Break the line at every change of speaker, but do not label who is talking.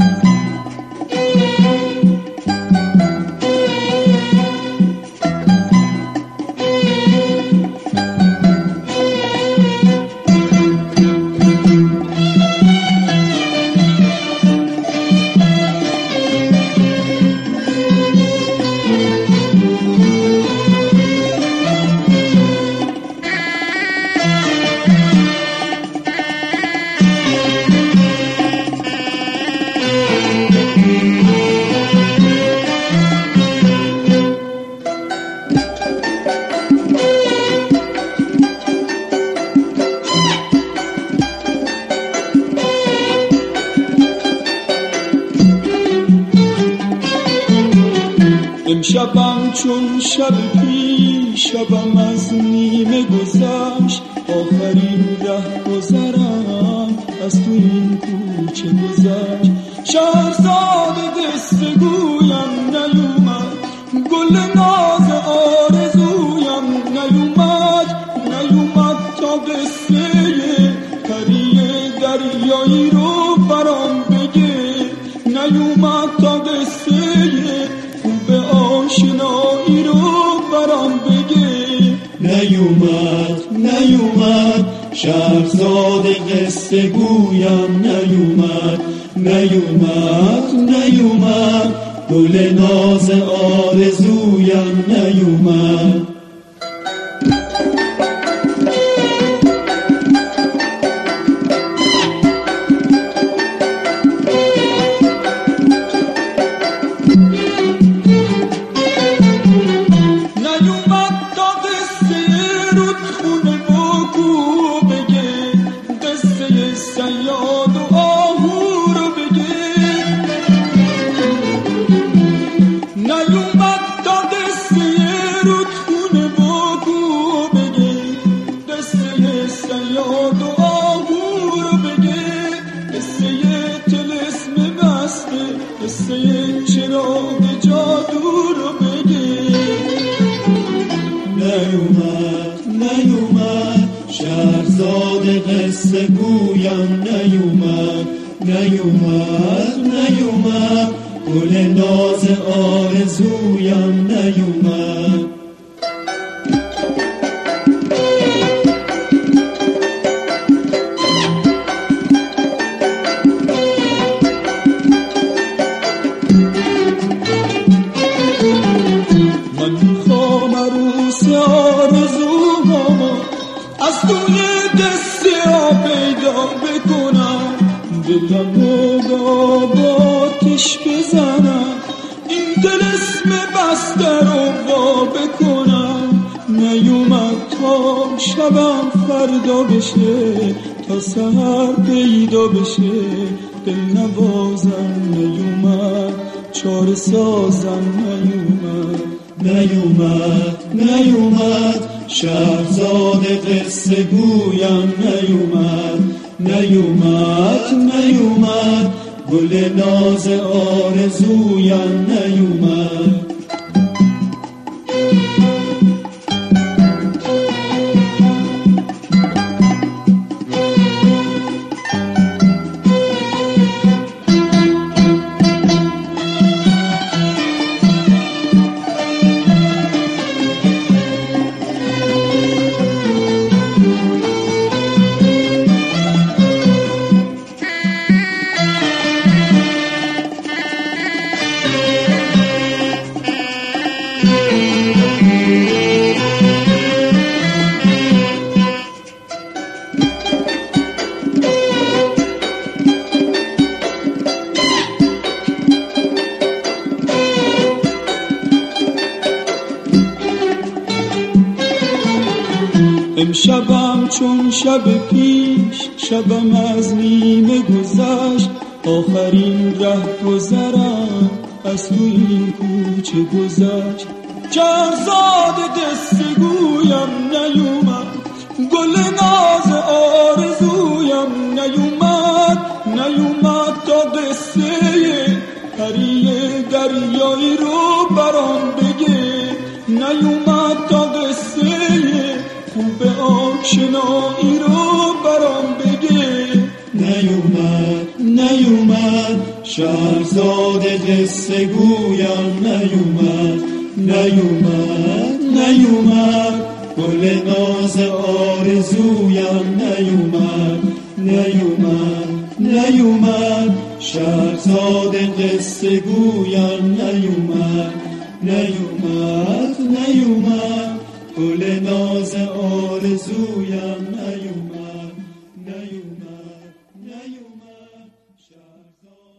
امشبم چون شب پیش، شبم از نیمه گذشت، آخرین ره گذرم از تو این کوچه گذشت. شهرزاد قصه گویم نیومد، گل ناز آرزویم نیومد تا قصه پری دریایی رو برام بگه، نیومد تا قصه آشنایی رو برام بگه. نیومد شهرزاد قصه گویم نیومد گل ناز آرزویم نیومد. نیومد شهرزاد قصه گویم نیومد گل ناز آرزویم نیومد. از توی دسته ها پیدا بکنم، دلم رو با آتش بزنم، این طلسم بسته رو وا بکنم. نیومد تا شبم فردا بشه، تا سحر پیدا بشه، دل نوازم نیومد، چاره سازم نیومد شهرزاد قصه گویم نیومد گل ناز آرزویم نیومد. امشبم چون شب پیش، شبم از نیمه گذشت، آخرین ره گذرم از تو این کوچه گذشت. شهرزاد قصه گویم نیومد، گل ناز آرزویم نیومد تا قصه پری دریایی رو برام بگه، نیومد تا قصه خوب آشنایی رو برام بگه. نیومد شهرزاد قصه گویم نیومد گل ناز آرزویم نیومد شهرزاد قصه گویم نیومد گل ناز آرزویم نیومد شهرزاد